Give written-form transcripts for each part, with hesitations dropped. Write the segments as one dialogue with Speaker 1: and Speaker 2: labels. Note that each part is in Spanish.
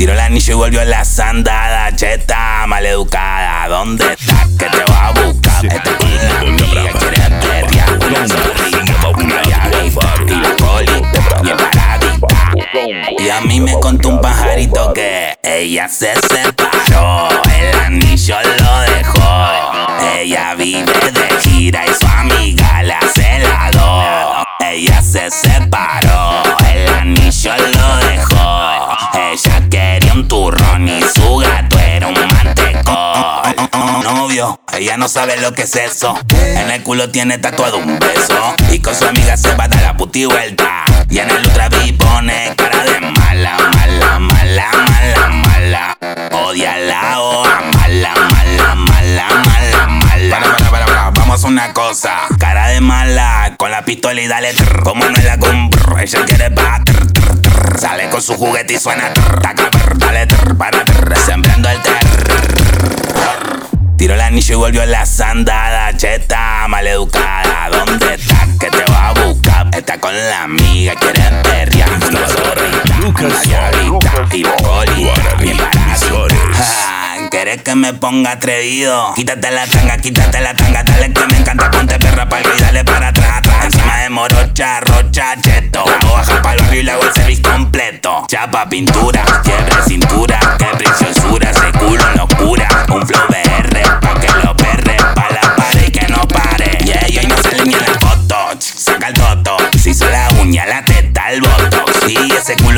Speaker 1: Tiró el anillo y volvió la sandada. Cheta, maleducada, ¿dónde estás? Que te va a buscar. Esta con la amiga quiere perrear. Una zorrita, una diablita y la colita bien paradita. Y a mí me contó un pajarito que ella se separó, el anillo lo dejó. Ella vive de gira y su amiga la celado. Ella se separó, el anillo lo dejó. Ella quería un turrón y su gato era un mantecón. Novio, ella no sabe lo que es eso. En el culo tiene tatuado un beso y con su amiga se va a dar la puti vuelta. Y en el ultra vi pone cara de mala, mala, mala, mala, mala. Odia la oa, mala, mala, mala, mala, mala. Para, vamos a una cosa. Cara de mala, con la pistola y dale trrr. Como no es la compro, ella quiere pa' trrr, trrr, trrr. Sale con su juguete y suena trrr, taca, trrr, dale trrr, para trrr, sembrando el terror. Tiró el anillo y volvió la sandada. Cheta, maleducada, ¿dónde estás? Que te va a buscar. Está con la amiga, quiere perrear. Una zorrita, una diablita y la colita bien paradita. ¿Querés que me ponga atrevido? Quítate la tanga, dale que me encanta. Ponte perra pa'l y dale para atrás, atrás. Encima de morocha, rocha, cheto. O baja pa'l barrio y le hago el service completo. Chapa, pintura, fiebre, cintura. Qué preciosura, ese culo en locura. Un flow BR, pa' que lo perre. Pa' la pared y que no pare. Y hoy no sale ni en la foto. Saca el toto. Se hizo la uña, la teta, el botox. Y ese culo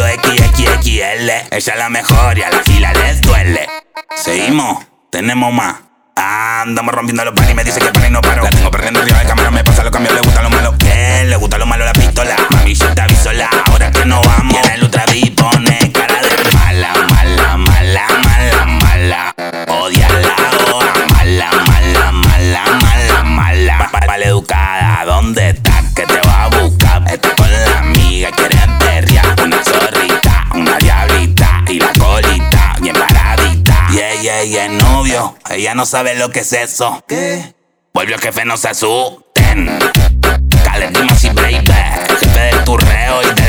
Speaker 1: XXXL. Ella es la mejor y a la fila les duele. Seguimos, tenemos más. Andamos rompiendo los panes y me dice que para y no paro. La tengo perdiendo arriba de cámara, me pasa los cambios, le gusta lo malo. ¿Qué? Le gusta lo malo la pistola. Mami, yo te aviso la hora que no vamos. Y en el ultra vi pone cara de mala, mala, mala, mala, mala. Odia la hora, mala, mala, mala, mala, mala. Maleducada, ¿dónde estás? Que te va a buscar. Está con la amiga, quiere perrear. Una zorrita, una diablita y la colita bien paradita. Y el novio, ella no sabe lo que es eso. ¿Qué? Vuelve el jefe, no se asusten. Caleb Dimas y Brave, jefe del turreo y de